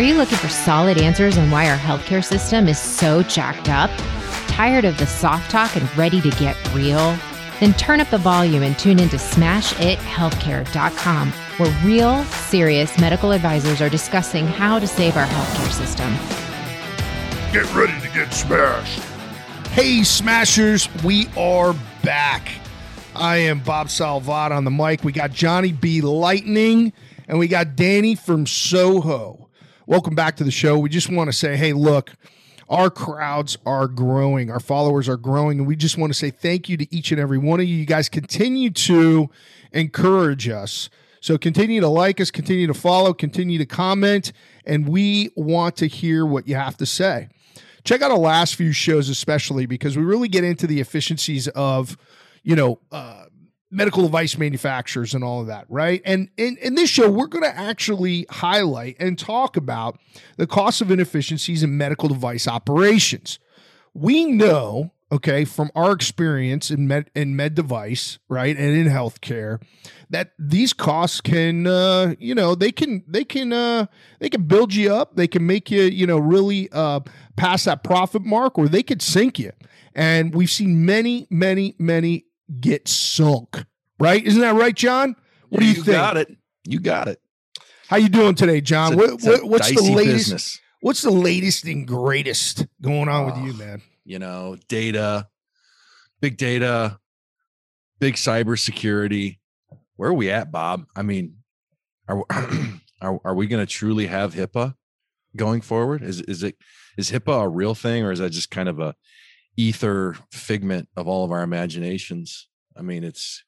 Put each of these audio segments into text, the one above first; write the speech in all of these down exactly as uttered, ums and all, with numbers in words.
you looking for solid answers on why our healthcare system is so jacked up? Tired of the soft talk and ready to get real? Then turn up the volume and tune into smash it healthcare dot com, where real, serious medical advisors are discussing how to save our healthcare system. Get ready to get smashed. Hey, Smashers, we are back. I am Bob Salvat on the mic. We got Johnny B. Lightning, and we got Danny from Soho. Welcome back to the show. We just want to say, hey, look, our crowds are growing. Our followers are growing, and we just want to say thank you to each and every one of you. You guys continue to encourage us. So continue to like us, continue to follow, continue to comment, and we want to hear what you have to say. Check out our last few shows, especially because we really get into the efficiencies of, you know, uh, medical device manufacturers and all of that, right? And in, in this show, we're going to actually highlight and talk about the cost of inefficiencies in medical device operations. We know, okay, from our experience in med, in med device, right, and in healthcare, that these costs can, uh, you know, they can, they can, uh, they can build you up. They can make you, you know, really uh, pass that profit mark, or they could sink you. And we've seen many, many, many get sunk, right? Isn't that right, John? What do you, you think? Got it. You got it. How you doing today, John? A, what, what, what's the latest? Business. What's the latest and greatest going on oh, with you, man? You know, data, big data, big cybersecurity. Where are we at, Bob? I mean, are are, are we going to truly have HIPAA going forward? Is is it is HIPAA a real thing, or is that just kind of a ether figment of all of our imaginations? I mean, it's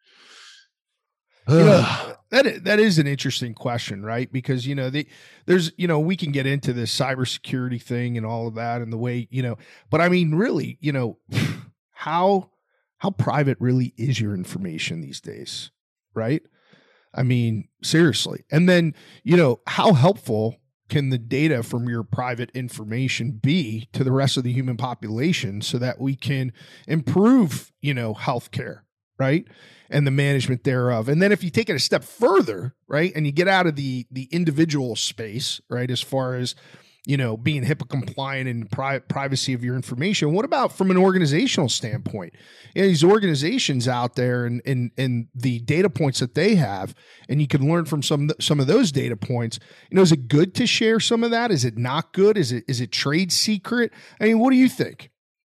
you know, that that is an interesting question, right? Because, you know, the there's, you know, we can get into this cybersecurity thing and all of that and the way, you know, but I mean, really, you know, how how private really is your information these days, right? I mean, seriously. And then, you know, how helpful can the data from your private information be to the rest of the human population so that we can improve, you know, healthcare, right? And the management thereof. And then if you take it a step further, right, and you get out of the the individual space, right, as far as, you know, being HIPAA compliant and pri- privacy of your information, what about from an organizational standpoint? You know, these organizations out there and, and, and the data points that they have, and you can learn from some, some of those data points. You know, is it good to share some of that? Is it not good? Is it, is it trade secret? I mean, what do you think?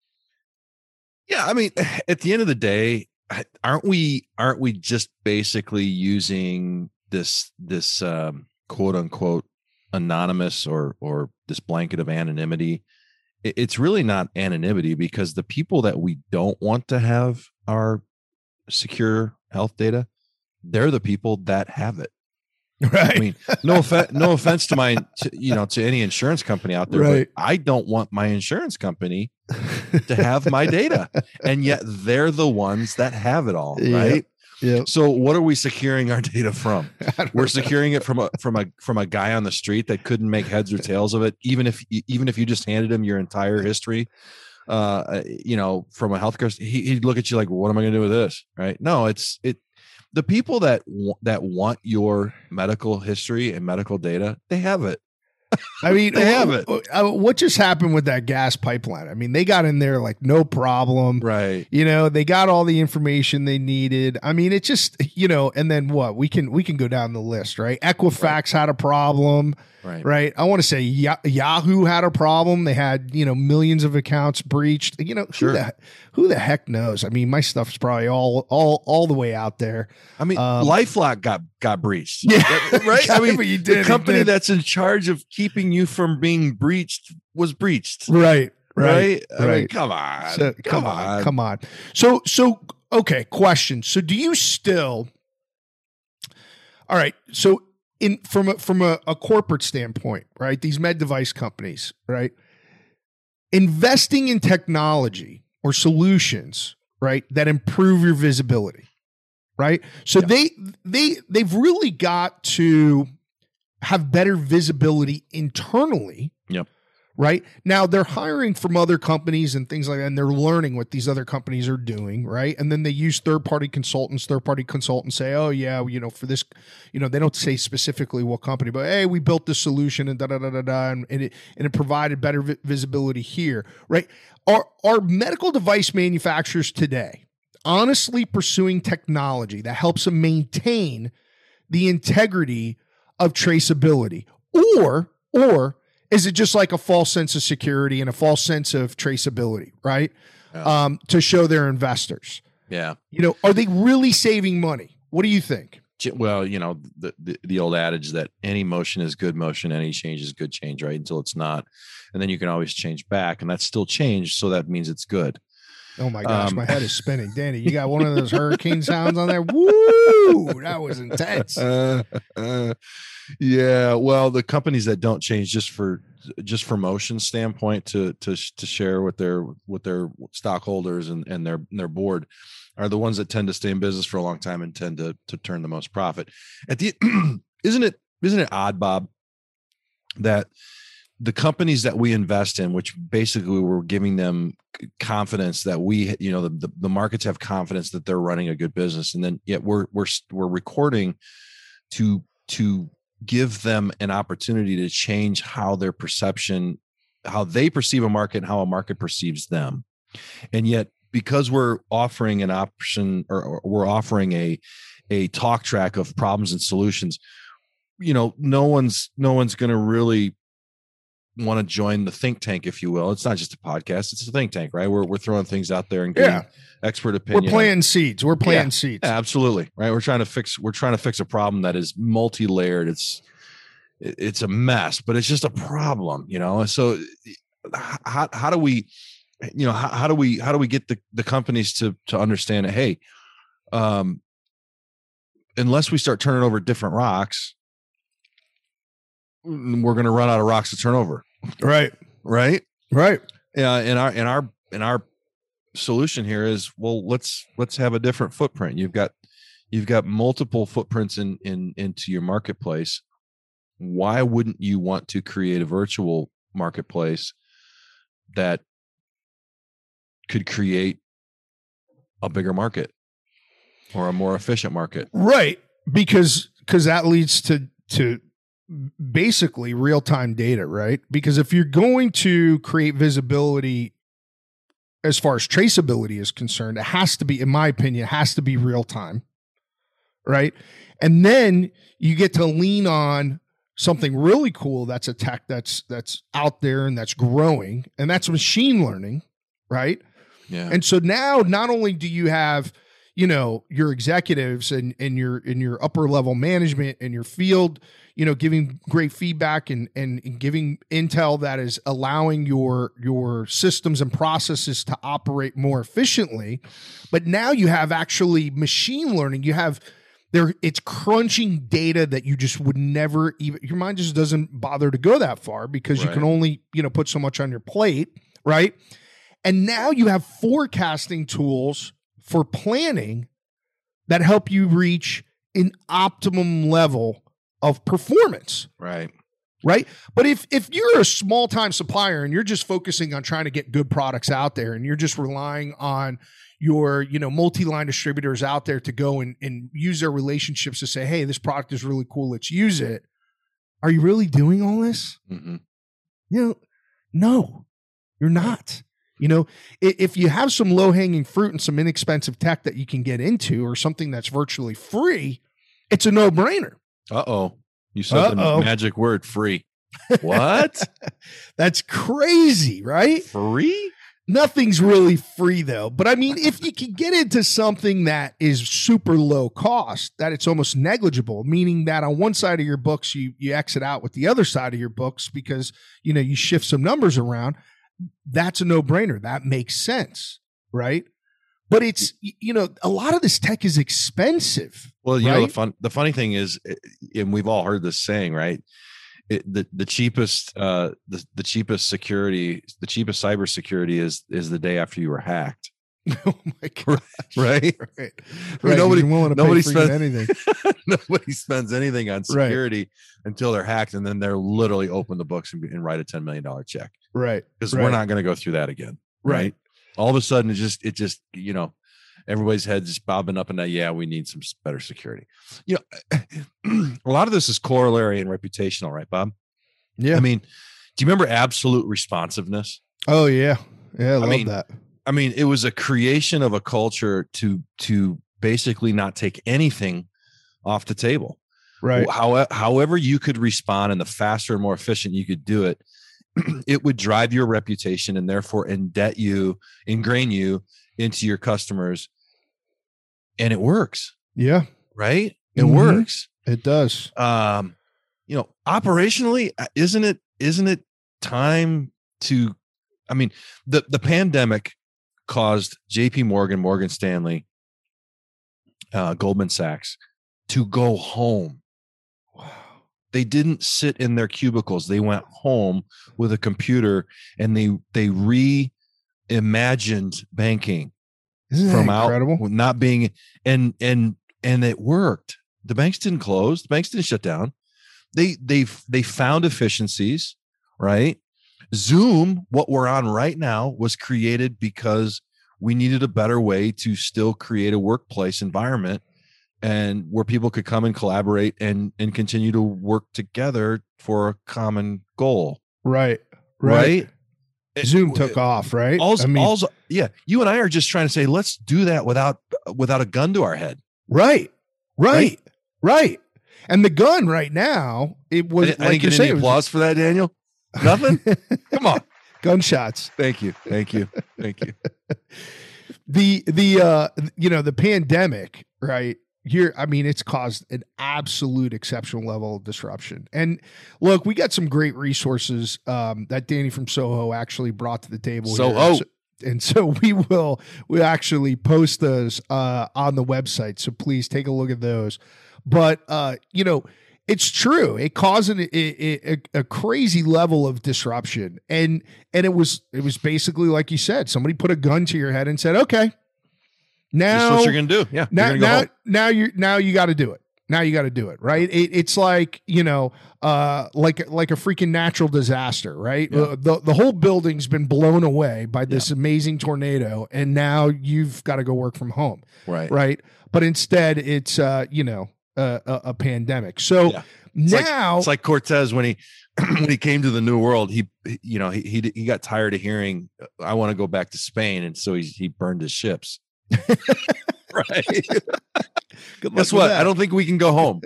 Yeah. I mean, at the end of the day, aren't we, aren't we just basically using this, this um, quote unquote anonymous or, or this blanket of anonymity? It's really not anonymity, because the people that we don't want to have our secure health data, they're the people that have it. Right. I mean, no offense, no offense to my, to, you know, to any insurance company out there, right. But I don't want my insurance company to have my data, and yet they're the ones that have it all. Yeah. Right. Yeah. So what are we securing our data from? We're know. securing it from a from a from a guy on the street that couldn't make heads or tails of it, even if even if you just handed him your entire history. Uh, you know, from a healthcare, he, he'd look at you like, "What am I going to do with this?" Right? No, it's it. The people that that want your medical history and medical data, they have it. I mean, they have it. What just happened with that gas pipeline? I mean, they got in there like no problem. Right. You know, they got all the information they needed. I mean, it just, you know, and then what? We can we can go down the list, right? Equifax right. had a problem. Right. Right. I want to say Yahoo had a problem. They had, you know, millions of accounts breached. You know, sure. who, the, who the heck knows? I mean, my stuff's probably all all all the way out there. I mean, um, LifeLock got got breached. Yeah. Right. I mean, you did, the company that's in charge of keeping you from being breached was breached. Right. Right. Right. I right. mean, come on. So, come, come on. on. Come on. So, so, okay. Question. So do you still, all right. So in, from a, from a, a corporate standpoint, right, these med device companies, right, investing in technology or solutions, right, that improve your visibility, right? So yeah. they, they, they've really got to have better visibility internally. Yep. right? Now they're hiring from other companies and things like that, and they're learning what these other companies are doing, right? And then they use third-party consultants. Third-party consultants say, oh, yeah, you know, for this, you know, they don't say specifically what company, but hey, we built this solution and da-da-da-da-da, and, and, it, and it provided better vi- visibility here, right? Are, are medical device manufacturers today honestly pursuing technology that helps them maintain the integrity of traceability? Or, or is it just like a false sense of security and a false sense of traceability, right? Yeah. Um, to show their investors. Yeah. You know, are they really saving money? What do you think? Well, you know, the, the, the old adage that any motion is good motion, any change is good change, right? Until it's not. And then you can always change back, and that's still change. So that means it's good. Oh my gosh, um, my head is spinning. Danny, you got one of those hurricane sounds on there? Woo! That was intense. Uh, uh, yeah, well, the companies that don't change just for just for motion standpoint to to to share with their with their stockholders and, and their their board are the ones that tend to stay in business for a long time and tend to to turn the most profit. At the isn't it isn't it odd, Bob, that the companies that we invest in, which basically we're giving them confidence that we, you know, the, the, the markets have confidence that they're running a good business. And then yet we're, we're, we're recording to, to give them an opportunity to change how their perception, how they perceive a market and how a market perceives them. And yet, because we're offering an option or, or we're offering a, a talk track of problems and solutions, you know, no one's, no one's going to really want to join the think tank, if you will. It's not just a podcast, it's a think tank, right? We're we're throwing things out there and getting yeah. expert opinion. We're planting seeds. We're planting yeah, seeds. Absolutely. Right. We're trying to fix we're trying to fix a problem that is multi-layered. It's it's a mess, but it's just a problem, you know. So how how do we, you know, how, how do we how do we get the, the companies to to understand that, hey, um unless we start turning over different rocks, we're going to run out of rocks to turn over. Right. Right. Right. Yeah. And our, and our, and our solution here is, well, let's, let's have a different footprint. You've got, you've got multiple footprints in, in, into your marketplace. Why wouldn't you want to create a virtual marketplace that could create a bigger market or a more efficient market? Right. Because, because that leads to, to, basically real-time data, right? Because if you're going to create visibility as far as traceability is concerned, it has to be, in my opinion, it has to be real-time, right? And then you get to lean on something really cool that's a tech that's that's out there and that's growing, and that's machine learning, right? Yeah. And so now not only do you have, you know, your executives and and your in your upper level management and your field, you know, giving great feedback and, and and giving intel that is allowing your your systems and processes to operate more efficiently, but now you have actually machine learning. You have there it's crunching data that you just would never even, your mind just doesn't bother to go that far because right. you can only, you know, put so much on your plate, right? And now you have forecasting tools for planning that help you reach an optimum level of performance. Right. Right. But if, if you're a small time supplier and you're just focusing on trying to get good products out there and you're just relying on your, you know, multi-line distributors out there to go and, and use their relationships to say, hey, this product is really cool, let's use it. Are you really doing all this? Mm-hmm. You know, no, you're not. You know, if you have some low-hanging fruit and some inexpensive tech that you can get into or something that's virtually free, it's a no-brainer. Uh-oh. You said Uh-oh. the magic word, free. What? That's crazy, right? Free? Nothing's really free, though. But I mean, if you can get into something that is super low cost, that it's almost negligible, meaning that on one side of your books, you, you exit out with the other side of your books because, you know, you shift some numbers around, that's a no-brainer. That makes sense, right? But it's, you know, a lot of this tech is expensive. Well, you right? know, the fun, the funny thing is, and we've all heard this saying, right? It, the the cheapest, uh, the the cheapest security, the cheapest cybersecurity is is the day after you were hacked. Oh my god! Right, right. right. I mean, nobody, nobody spends anything. Nobody spends anything on security right. until they're hacked, and then they're literally open the books and, and write a ten million dollar check. Right, because right. we're not going to go through that again. Right? right. All of a sudden, it just, it just, you know, everybody's heads just bobbing up and down. Yeah, we need some better security. You know, a lot of this is corollary and reputational, right, Bob? Yeah. I mean, do you remember absolute responsiveness? Oh yeah, yeah. I, I love mean, that. I mean, it was a creation of a culture to to basically not take anything off the table. Right. How, however you could respond and the faster and more efficient you could do it, it would drive your reputation and therefore indebt you, ingrain you into your customers. And it works. Yeah. Right. It mm-hmm. works. It does. Um, you know, operationally, isn't it, isn't it time to, I mean, the, the pandemic caused J P Morgan, Morgan Stanley, uh, Goldman Sachs to go home. Wow. They didn't sit in their cubicles. They went home with a computer and they, they reimagined banking. Isn't that from incredible? Out not being, and, and, and it worked. The banks didn't close. The banks didn't shut down. They, they, they found efficiencies, right? Zoom, what we're on right now, was created because we needed a better way to still create a workplace environment and where people could come and collaborate and, and continue to work together for a common goal. Right. Right. right? Zoom it, took it, off, right? Also, I mean, also, yeah, you and I are just trying to say, let's do that without, without a gun to our head. Right. Right. Right. right. And the gun right now, it was, I, like I didn't get saying, any applause for that, Daniel. Nothing. Come on. Gunshots. Thank you. Thank you. Thank you. the, the, uh, you know, the pandemic, right here. I mean, it's caused an absolute exceptional level of disruption. And look, we got some great resources, um, that Danny from Soho actually brought to the table. Soho. So, and so we will, we actually post those, uh, on the website. So please take a look at those. But, uh, you know, it's true. It caused an, a, a, a crazy level of disruption. And, and it was, it was basically, like you said, somebody put a gun to your head and said, okay, now that's what you're going to do. Yeah. Now, go now, home. now you now you got to do it. Now you got to do it. Right. It, it's like, you know, uh, like, like a freaking natural disaster, right? Yeah. Uh, the, the whole building's been blown away by this Yeah. amazing tornado. And now you've got to go work from home. Right. Right. But instead it's, uh, you know, uh, a, a pandemic. So yeah. It's now like, it's like Cortez when he, when he came to the New World, he, you know, he, he, he got tired of hearing, I want to go back to Spain. And so he, he burned his ships. Right. Guess what? That. I don't think we can go home.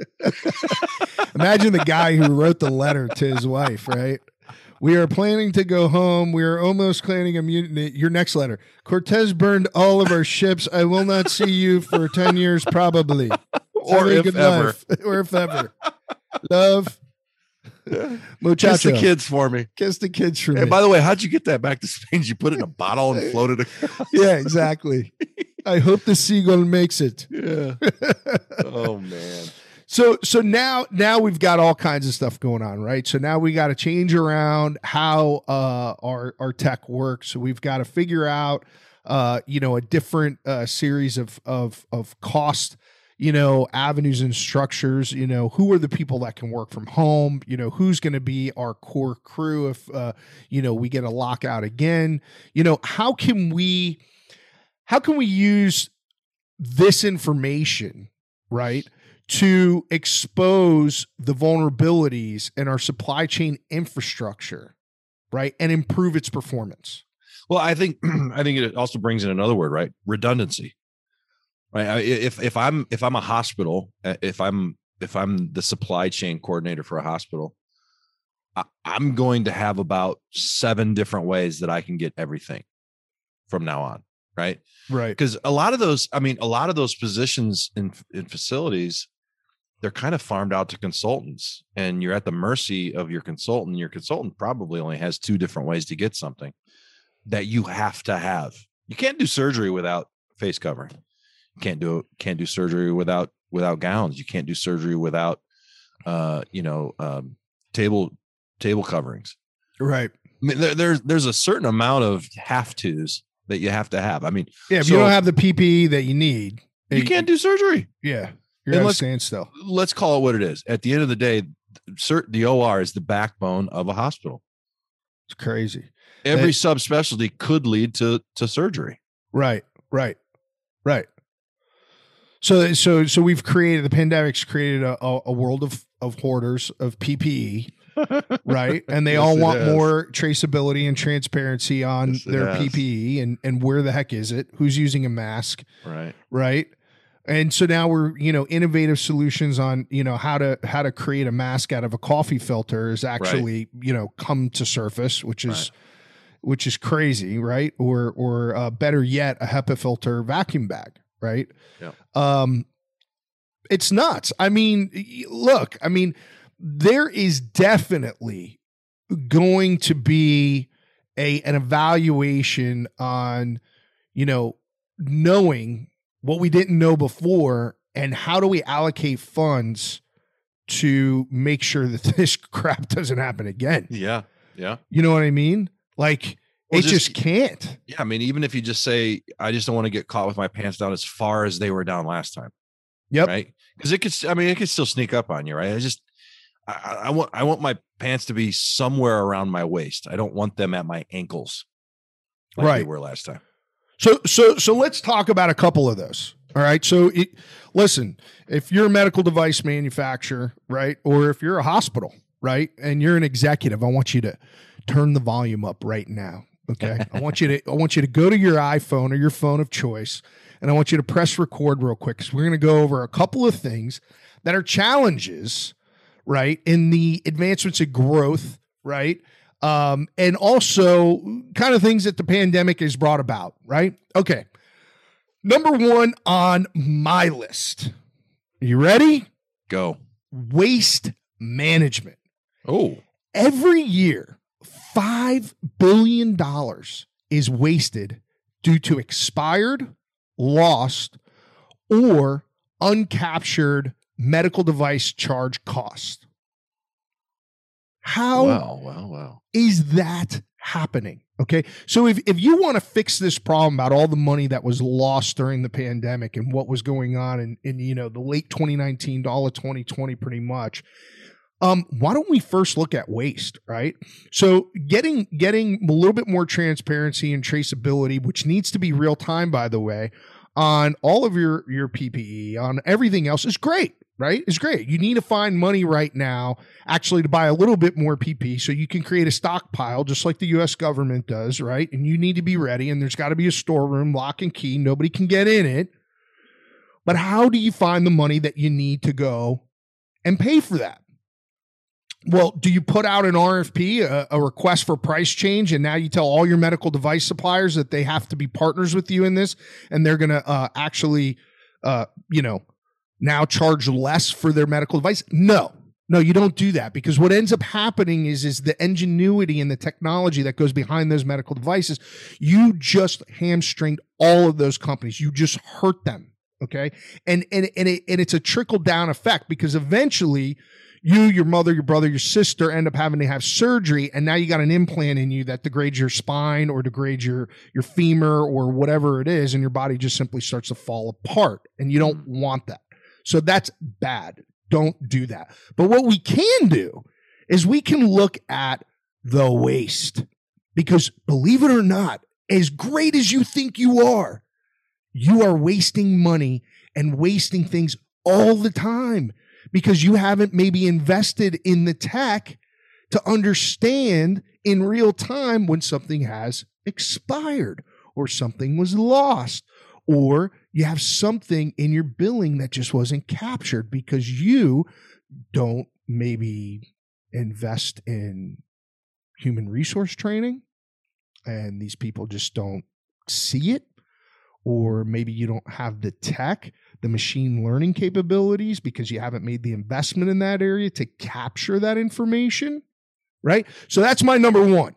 Imagine the guy who wrote the letter to his wife, right? We are planning to go home. We are almost planning a mutiny. Your next letter. Cortez burned all of our ships. I will not see you for ten years, probably. Or if ever. or if ever. Love. Muchacho. Kiss the kids for me. Kiss the kids for hey, me. By the way, how'd you get that back to Spain? Did you put it in a bottle and float it across? Yeah, exactly. I hope the seagull makes it. Yeah. Oh man. So so now now we've got all kinds of stuff going on, right? So now we got to change around how uh, our our tech works. So we've got to figure out uh, you know a different uh, series of of of cost, you know, avenues and structures. You know, who are the people that can work from home? You know, who's going to be our core crew if uh, you know we get a lockout again? You know, how can we how can we use this information, right, to expose the vulnerabilities in our supply chain infrastructure, right, and improve its performance? Well, I think I think it also brings in another word, right? Redundancy. Right. If if I'm if I'm a hospital, if I'm if I'm the supply chain coordinator for a hospital, I'm going to have about seven different ways that I can get everything from now on. Right. Right. Because a lot of those, I mean, a lot of those positions in in facilities, they're kind of farmed out to consultants, and you're at the mercy of your consultant. Your consultant probably only has two different ways to get something that you have to have. You can't do surgery without face covering. You can't do can't do surgery without without gowns. You can't do surgery without uh, you know, um, table table coverings. Right. I mean, there, there's there's a certain amount of have tos that you have to have. I mean, yeah, if so you don't have the P P E that you need, you can't do surgery. Yeah, you're at a standstill. Let's call it what it is. At the end of the day, the O R is the backbone of a hospital. It's crazy. Every that, subspecialty could lead to to surgery. Right, right, right. So, so, so we've created the pandemic's created a, a, a world of of hoarders of P P E. Right. And they yes, all want more traceability and transparency on yes, their P P E and, and where the heck is it? Who's using a mask? Right. Right. And so now we're, you know, innovative solutions on, you know, how to, how to create a mask out of a coffee filter is actually, right. you know, come to surface, which is, right. which is crazy. Right. Or, or uh, better yet, a HEPA filter vacuum bag. Right. Yeah. Um, it's nuts. I mean, look, I mean, there is definitely going to be a an evaluation on, you know, knowing what we didn't know before and how do we allocate funds to make sure that this crap doesn't happen again. Yeah. Yeah. You know what I mean? Like well, it just, just can't. Yeah. I mean, even if you just say, I just don't want to get caught with my pants down as far as they were down last time. Yep. Right. Because it could, I mean, it could still sneak up on you. Right. I just, I, I want I want my pants to be somewhere around my waist. I don't want them at my ankles, like right? They were last time. So so so let's talk about a couple of those. All right. So it, listen, if you're a medical device manufacturer, right, or if you're a hospital, right, and you're an executive, I want you to turn the volume up right now. Okay. I want you to I want you to go to your iPhone or your phone of choice, and I want you to press record real quick because we're going to go over a couple of things that are challenges. Right. In the advancements of growth. Right. Um, and also kind of things that the pandemic has brought about. Right. Okay. Number one on my list. Are you ready? Go. Waste management. Oh, every year, five billion dollars is wasted due to expired, lost, or uncaptured medical device charge cost. How wow, wow, wow. is that happening? Okay. So if, if you want to fix this problem about all the money that was lost during the pandemic and what was going on in, in you know, the late twenty nineteen, all of twenty twenty, pretty much, um, why don't we first look at waste, right? So getting, getting a little bit more transparency and traceability, which needs to be real time, by the way, on all of your, your P P E, on everything else is great, right? It's great. You need to find money right now actually to buy a little bit more P P E so you can create a stockpile just like the U S government does, right? And you need to be ready, and there's got to be a storeroom, lock and key. Nobody can get in it. But how do you find the money that you need to go and pay for that? Well, do you put out an R F P, a, a request for price change, and now you tell all your medical device suppliers that they have to be partners with you in this, and they're going to uh, actually, uh, you know, now charge less for their medical device? No, no, you don't do that, because what ends up happening is, is the ingenuity and the technology that goes behind those medical devices. You just hamstringed all of those companies. You just hurt them. Okay. And, and, and, it, and it's a trickle down effect, because eventually you, your mother, your brother, your sister end up having to have surgery. And now you got an implant in you that degrades your spine or degrades your, your femur or whatever it is. And your body just simply starts to fall apart, and you don't want that. So that's bad. Don't do that. But what we can do is we can look at the waste, because believe it or not, as great as you think you are, you are wasting money and wasting things all the time, because you haven't maybe invested in the tech to understand in real time when something has expired or something was lost, or you have something in your billing that just wasn't captured because you don't maybe invest in human resource training, and these people just don't see it. Or maybe you don't have the tech, the machine learning capabilities, because you haven't made the investment in that area to capture that information, right? So that's my number one.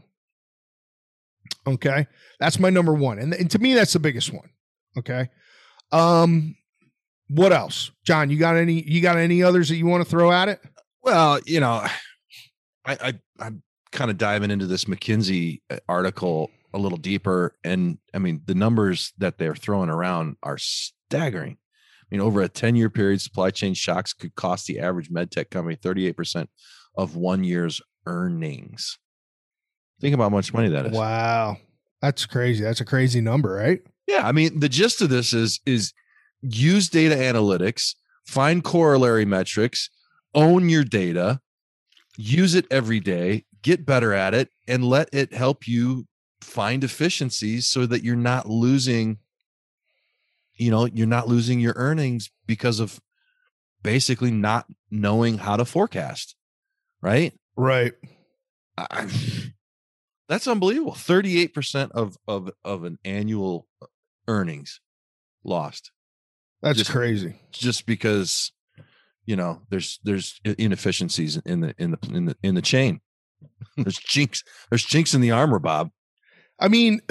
Okay. That's my number one. And, and to me, that's the biggest one. Okay. Um, what else? John, you got any, you got any others that you want to throw at it? Well, you know, I, I I'm kind of diving into this McKinsey article a little deeper. And I mean, the numbers that they're throwing around are staggering. I mean, over a ten year period, supply chain shocks could cost the average medtech company thirty-eight percent of one year's earnings. Think about how much money that is. Wow. That's crazy. That's a crazy number, right? Yeah. I mean, the gist of this is, is use data analytics, find corollary metrics, own your data, use it every day, get better at it, and let it help you find efficiencies so that you're not losing, you know, you're not losing your earnings because of basically not knowing how to forecast. Right. Right. I, that's unbelievable. thirty-eight percent of, of, of an annual earnings lost. That's just, crazy. Just because, you know, there's, there's inefficiencies in the, in the, in the, in the chain. There's chinks, there's chinks in the armor, Bob. I mean,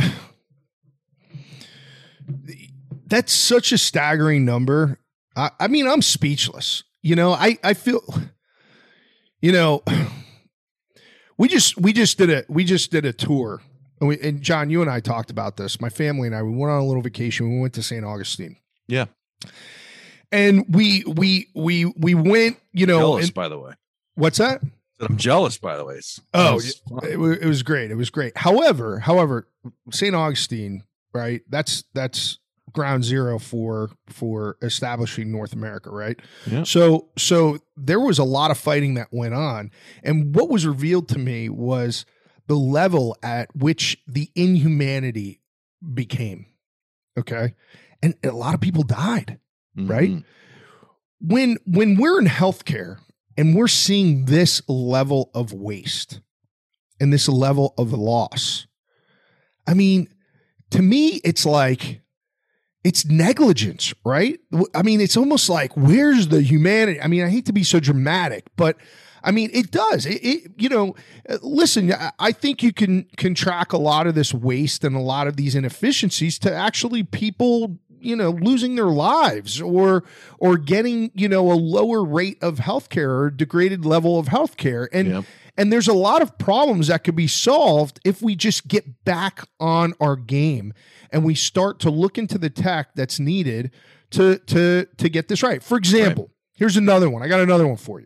that's such a staggering number. I, I mean, I'm speechless. You know, I, I feel, you know, we just, we just did a, we just did a tour. And, we, and John, you and I talked about this. My family and I, we went on a little vacation. We went to Saint Augustine. Yeah. And we, we, we, we went, you know, jealous, and, by the way. What's that? I'm jealous, by the way. It's, oh, it, it was great. It was great. However, however, Saint Augustine, right? That's, that's ground zero for, for establishing North America. Right. Yeah. So, so there was a lot of fighting that went on. And what was revealed to me was the level at which the inhumanity became. Okay. And a lot of people died. Mm-hmm. Right. When, when we're in healthcare, and we're seeing this level of waste and this level of loss. I mean, to me, it's like, it's negligence, right? I mean, it's almost like, where's the humanity? I mean, I hate to be so dramatic, but I mean, it does. It, it you know, listen, I think you can, can track a lot of this waste and a lot of these inefficiencies to actually people, you know, losing their lives or, or getting, you know, a lower rate of healthcare or degraded level of healthcare. And, yep. and there's a lot of problems that could be solved if we just get back on our game and we start to look into the tech that's needed to, to, to get this right. For example, right. Here's another one. I got another one for you.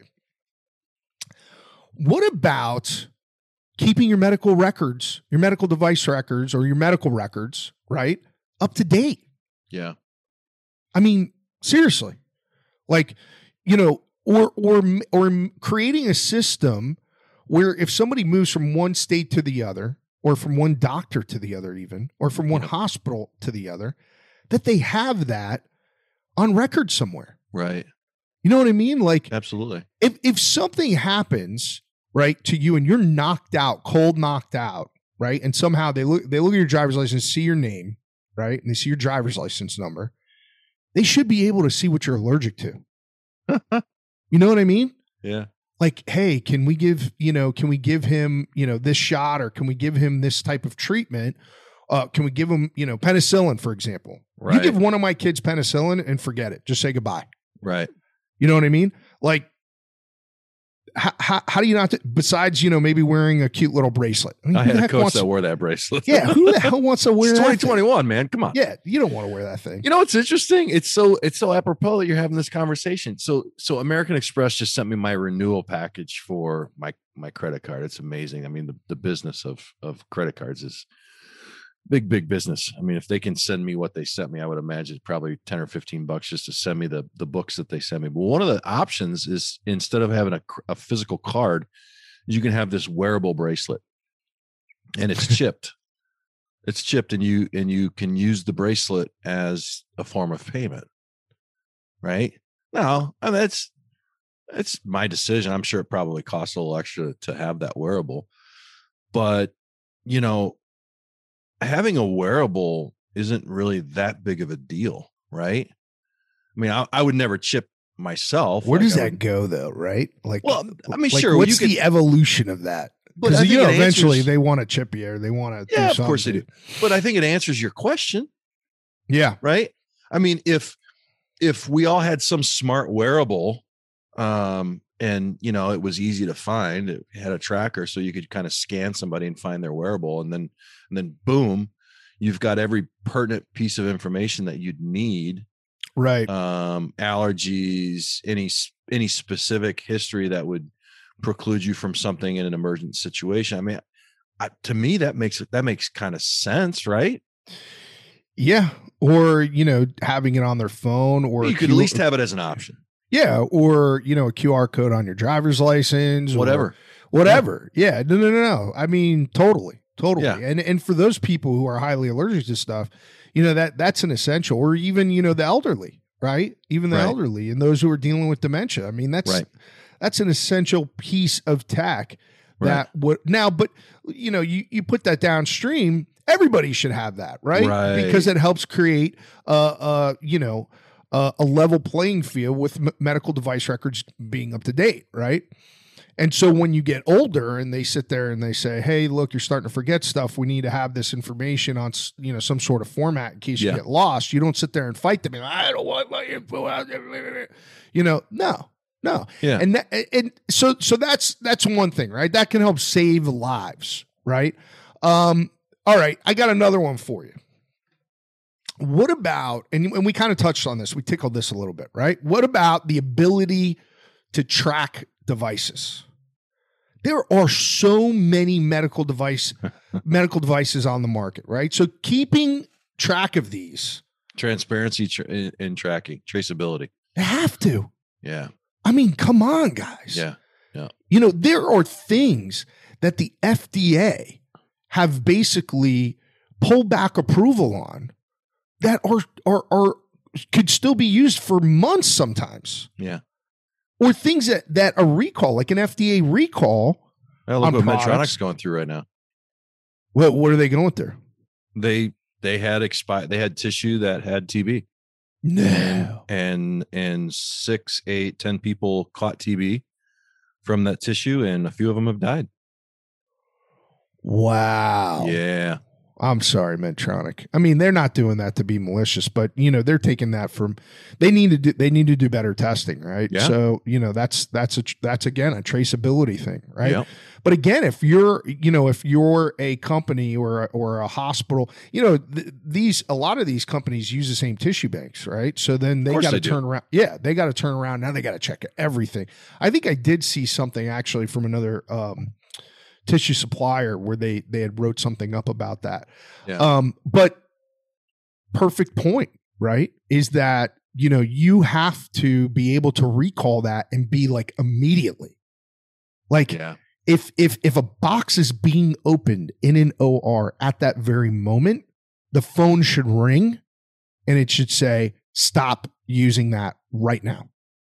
What about keeping your medical records, your medical device records, or your medical records, right, up to date? Yeah. I mean, seriously, like, you know, or, or, or creating a system where if somebody moves from one state to the other, or from one doctor to the other, even, or from one yeah. hospital to the other, that they have that on record somewhere. Right. You know what I mean? Like, absolutely. If, if something happens, right, to you and you're knocked out, cold knocked out, right. And somehow they look, they look at your driver's license, see your name, right? And they see your driver's license number. They should be able to see what you're allergic to. You know what I mean? Yeah. Like, hey, can we give, you know, can we give him, you know, this shot, or can we give him this type of treatment? Uh, can we give him, you know, penicillin, for example? Right. You give one of my kids penicillin and forget it. Just say goodbye. Right. You know what I mean? Like, How, how, how do you not, t- besides, you know, maybe wearing a cute little bracelet? I, mean, I had a coach that wore that bracelet. Yeah. Who the hell wants to wear it's that? twenty twenty-one, man. Come on. Yeah. You don't want to wear that thing. You know, it's interesting. It's so, it's so apropos that you're having this conversation. So, so American Express just sent me my renewal package for my, my credit card. It's amazing. I mean, the, the business of, of credit cards is big, big business. I mean, if they can send me what they sent me, I would imagine probably ten or fifteen bucks just to send me the, the books that they sent me. But one of the options is, instead of having a, a physical card, you can have this wearable bracelet, and it's chipped. It's chipped, and you, and you can use the bracelet as a form of payment. Right now, I mean, that's, it's my decision. I'm sure it probably costs a little extra to have that wearable, but you know, having a wearable isn't really that big of a deal, right? I mean, I, I would never chip myself. Where like does I that would, go, though? Right? Like, well, I mean, like, sure. What's you the could, evolution of that? Because you know, eventually answers, they want to chip you, or they want to. Yeah, do of course they do. But I think it answers your question. Yeah. Right. I mean, if if we all had some smart wearable, um, and you know, it was easy to find. It had a tracker, so you could kind of scan somebody and find their wearable, and then and then boom, you've got every pertinent piece of information that you'd need. Right. Um, allergies, any any specific history that would preclude you from something in an emergent situation. I mean, I, to me, that makes it that makes kind of sense, right? Yeah. Or, you know, having it on their phone, or You could at least have it as an option. Yeah. Or, you know, a Q R code on your driver's license, Whatever. Whatever. Yeah. No, no, no, no. I mean, totally. Totally. Yeah. And and for those people who are highly allergic to stuff, you know, that that's an essential. Or even, you know, the elderly, right? Even the Right. elderly and those who are dealing with dementia. I mean, that's Right. that's an essential piece of tech that Right. would now, but you know, you, you put that downstream, everybody should have that, right? Right. Because it helps create uh uh, you know, uh, a level playing field with m- medical device records being up to date, right? And so when you get older and they sit there and they say, "Hey, look, you're starting to forget stuff. We need to have this information on, s- you know, some sort of format in case you Yeah. get lost." You don't sit there and fight them. And, I don't want my info out there. You know, no, no. Yeah. And that, and so so that's that's one thing, right? That can help save lives, right? Um, all right, I got another one for you. What about, and, and we kind of touched on this, we tickled this a little bit, right? What about the ability to track devices? There are so many medical device medical devices on the market, right? So keeping track of these, Transparency tra- in, in tracking, traceability. they have to. Yeah. I mean, come on, guys. Yeah. You know, there are things that the F D A have basically pulled back approval on that are are are could still be used for months sometimes. Yeah. Or things that that a recall, like an F D A recall. Well, look On what products. Medtronic's going through right now. What what are they going through? They they had expi- they had tissue that had T B. No. And and six, eight, ten people caught T B from that tissue, and a few of them have died. Wow. Yeah. I'm sorry, Medtronic. I mean, they're not doing that to be malicious, but you know, they're taking that from. They need to do. They need to do better testing, right? Yeah. So you know, that's that's a that's again a traceability thing, right? Yeah. But again, if you're you know if you're a company or a, or a hospital, you know th- these a lot of these companies use the same tissue banks, right? So then they course got to they do. turn around. Yeah, they got to turn around now. They got to check everything. I think I did see something actually from another. Um, tissue supplier where they they had wrote something up about that. Yeah. Um, but perfect point, right? Is that, you know, you have to be able to recall that and be like immediately. Like Yeah. if if if a box is being opened in an O R at that very moment, the phone should ring and it should say, "Stop using that right now.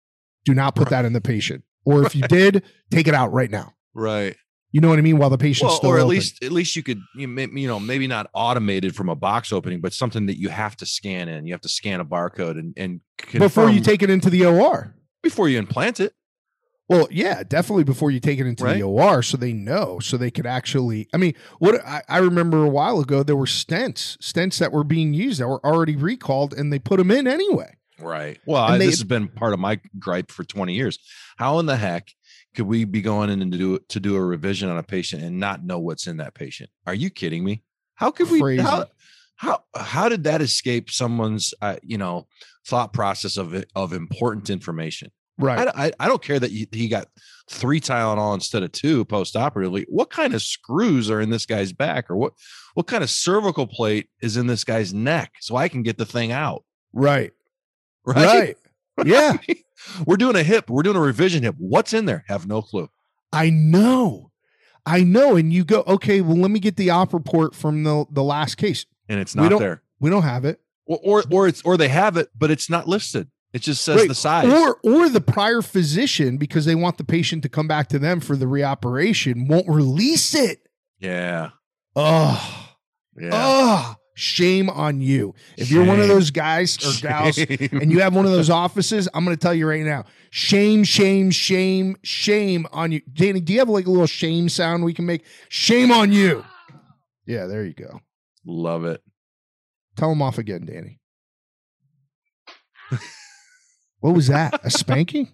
Do not put that in the patient. Or if you did, take it out right now." Right. You know what I mean? While the patient's Well, still or at open. least at least you could you, may, you know maybe not automated from a box opening, but something that you have to scan in. You have to scan a barcode and and before you confirm take it into the O R. before you implant it. Well, yeah, definitely before you take it into Right. the O R, so they know, so they could actually. I mean, what I, I remember a while ago, there were stents, stents that were being used that were already recalled, and they put them in anyway. Right. Well, And I, they- this has been part of my gripe for twenty years. How in the heck could we be going in and to do to do a revision on a patient and not know what's in that patient? Are you kidding me? How could we? Crazy. How, how how did that escape someone's uh, you know thought process of it, of important information? Right. I, I I don't care that he, he got three Tylenol instead of two post operatively. What kind of screws are in this guy's back, or what what kind of cervical plate is in this guy's neck, so I can get the thing out? Right. Right. Right. Yeah, We're doing a hip. We're doing a revision hip. What's in there? Have no clue. I know. I know. And you go, okay, well, let me get the op report from the, the last case. And it's We not don't- there. We don't have it. Or, or or it's or they have it, but it's not listed. It just says Right. the size. Or or the prior physician, because they want the patient to come back to them for the reoperation, won't release it. yeah. Oh, Yeah. oh, shame on you. If you're one of Shame. those guys or gals Shame. and you have one of those offices, I'm going to tell you right now, shame, shame, shame, shame on you. Danny, do you have like a little shame sound we can make? Shame on you. Yeah, there you go. Love it. Tell him off again, Danny. What was that? A spanking?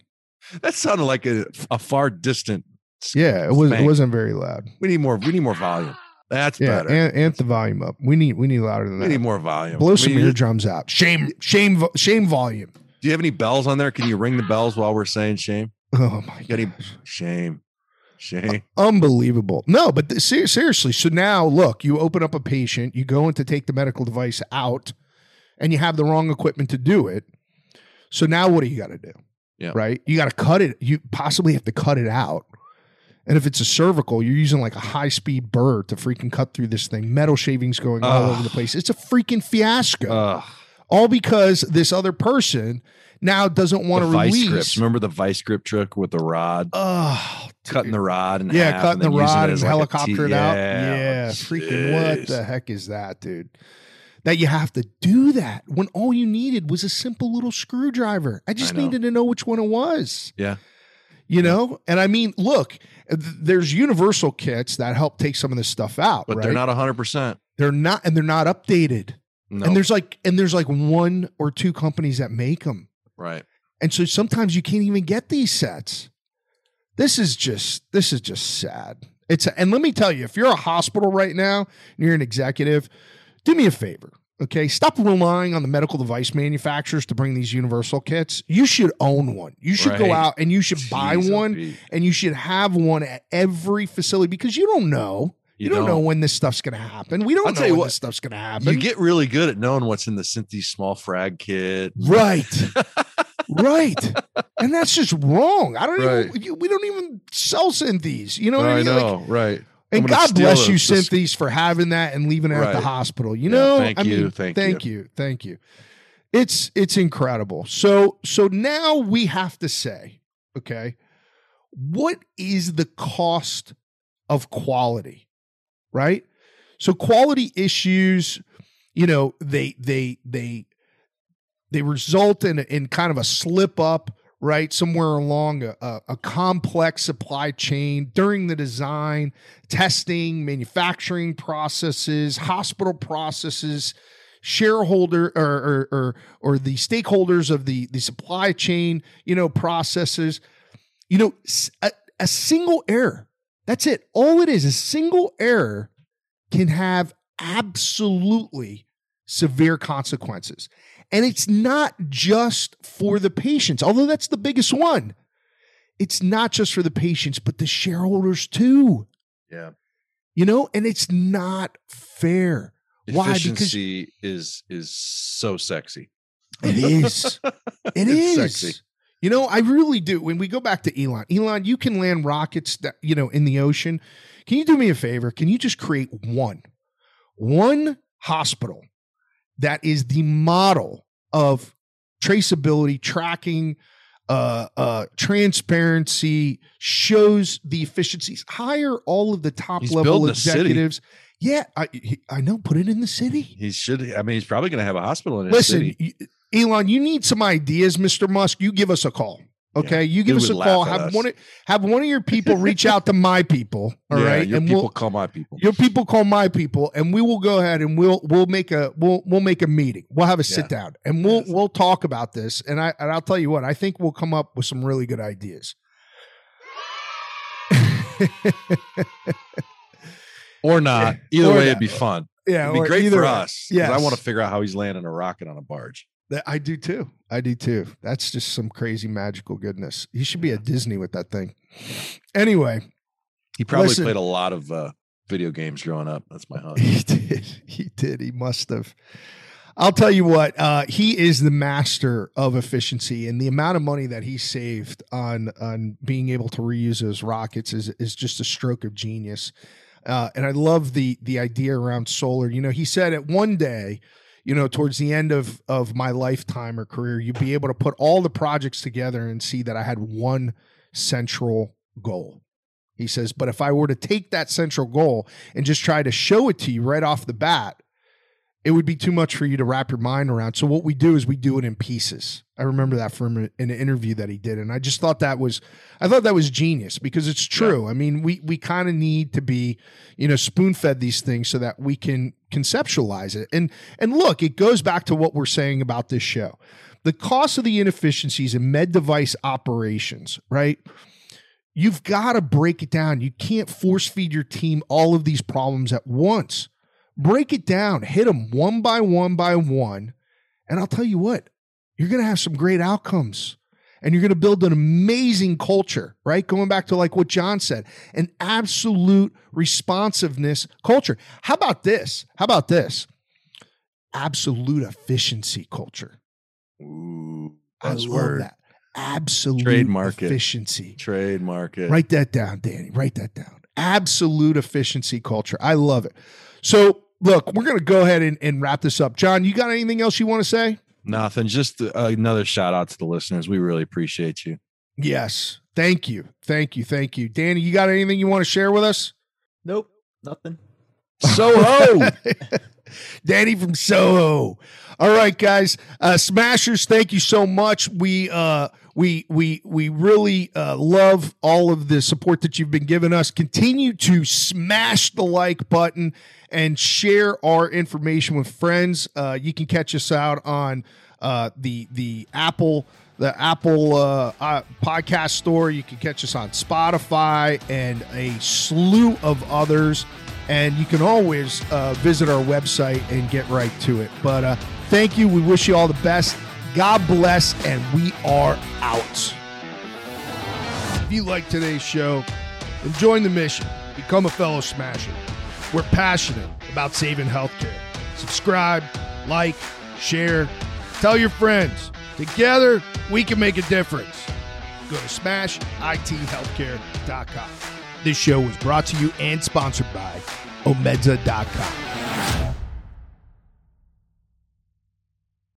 That sounded like a, a far distant. Yeah, it was. It wasn't very loud. We need more. We need more volume. That's yeah, better. and amp the volume up. We need. We need louder than we that. We need more volume. Blow I some mean, eardrums out. Shame. Shame. Shame. Volume. Do you have any bells on there? Can you ring the bells while we're saying shame? Oh my god. Any shame. Shame. Uh, unbelievable. No, but th- ser- seriously. So now, look, you open up a patient. You go in to take the medical device out, and you have the wrong equipment to do it. So now, what do you got to do? Yeah. Right. You got to cut it. You possibly have to cut it out. And if it's a cervical, you're using like a high speed burr to freaking cut through this thing. Metal shavings going all Ugh. over the place. It's a freaking fiasco. Ugh. All because this other person now doesn't want to vice release. Grips. Remember the vice grip trick with the rod? Oh, cutting the rod and yeah, cutting the rod and like helicopter it out. Yeah, Yeah, freaking geez. what the heck is that, dude? That you have to do that when all you needed was a simple little screwdriver. I just I know. needed to know which one it was. Yeah. You know, and I mean, look, th- there's universal kits that help take some of this stuff out, But right? they're not one hundred percent. They're not, and they're not updated. No. And there's like, and there's like one or two companies that make them, right. and so sometimes you can't even get these sets. This is just, this is just sad. It's, and let me tell you, if you're a hospital right now and you're an executive, do me a favor. Okay, stop relying on the medical device manufacturers to bring these universal kits. You should own one. You should Right. go out and you should Jeez, buy oh, one, Pete. and you should have one at every facility because you don't know. You, You don't, know don't. when this stuff's going to happen. We don't I'll know tell you when what, this stuff's going to happen. You get really good at knowing what's in the Synthes small frag kit. right, right, and that's just wrong. I don't Right. even. you- We don't even sell Synthes. You know what I I mean? know, Like, right. I'm and gonna God steal bless the- you, the- Synthes, for having that and leaving it at the Right. hospital. You Yeah, know, thank I you, mean, thank thank you, thank you. It's it's incredible. So so now we have to say, okay, what is the cost of quality, right? So quality issues, you know, they they they they result in in kind of a slip up, right, somewhere along a, a, a complex supply chain during the design, testing, manufacturing processes, hospital processes, shareholder or or or, or the stakeholders of the, the supply chain, you know, processes, you know, a, a single error. That's it. All it is, a single error can have absolutely severe consequences. And it's not just for the patients, although that's the biggest one. It's not just for the patients, but the shareholders too. Yeah. You know, and it's not fair. Why? Because Efficiency is is so sexy. it is. It It's is. sexy. You know, I really do. When we go back to Elon, Elon, you can land rockets that, you know, in the ocean. Can you do me a favor? Can you just create one, one hospital that is the model of traceability, tracking, uh, uh, transparency, shows the efficiencies, hire all of the top He's level building a city. executives. Yeah, I he- I know. Put it in the city. He should. I mean, he's probably going to have a hospital in his Listen, city. y- Elon, you need some ideas, Mister Musk. You give us a call. Okay, Yeah, you give he us a would call. laugh at Have us. one of, have one of your people reach out to my people. All yeah, right, your and people we'll call my people. your people call my people, and we will go ahead and we'll we'll make a we'll we'll make a meeting. We'll have a sit Yeah. down and we'll Yes. we'll talk about this. And I and I'll tell you what, I think we'll come up with some really good ideas. Or not. Either Or way, not. it'd be fun. Yeah, It'd be or great either for way. us. 'Cause Yes. I want to figure out how he's landing a rocket on a barge. That- I do too. I do too. That's just some crazy magical goodness. He should be at Disney with that thing. Anyway, He probably Listen. played a lot of uh, video games growing up. That's my hunch. he did. He did. He must have. I'll tell you what. Uh, he is the master of efficiency, and the amount of money that he saved on on being able to reuse those rockets is is just a stroke of genius. Uh, and I love the the idea around solar. You know, he said it one day. You know, towards the end of of my lifetime or career, you'd be able to put all the projects together and see that I had one central goal. He says, but if I were to take that central goal and just try to show it to you right off the bat, it would be too much for you to wrap your mind around. So what we do is we do it in pieces. I remember that from an interview that he did. And I just thought that was, I thought that was genius because it's true. Yeah. I mean, we, we kind of need to be, you know, spoon fed these things so that we can conceptualize it. And, and look, it goes back to what we're saying about this show. the cost of the inefficiencies in med device operations, right? You've got to break it down. You can't force feed your team all of these problems at once. Break it down, hit them one by one by one. And I'll tell you what, you're going to have some great outcomes and you're going to build an amazing culture, right? Going back to like what John said, an absolute responsiveness culture. How about this? How about this? Absolute efficiency culture. Ooh, I love that. Absolute Trademark efficiency. It. Trademark it. Write that down, Danny. Write that down. Absolute efficiency culture. I love it. So, look, we're going to go ahead and, and wrap this up. John, you got anything else you want to say? Nothing. Just another shout out to the listeners. We really appreciate you. Yes. Thank you. Thank you. Thank you. Danny, you got anything you want to share with us? Nope. Nothing. Soho. Danny from Soho. All right, guys. Uh, Smashers, thank you so much. We uh, we we we really uh, love all of the support that you've been giving us. Continue to smash the like button and share our information with friends. Uh, you can catch us out on uh, the the Apple the Apple uh, uh, podcast store. You can catch us on Spotify and a slew of others. And you can always uh, visit our website and get right to it. But uh, thank you. We wish you all the best. God bless, and we are out. If you like today's show, then join the mission. Become a fellow Smasher. We're passionate about saving healthcare. Subscribe, like, share, tell your friends. Together, we can make a difference. Go to smash I T healthcare dot com. This show was brought to you and sponsored by omedza dot com.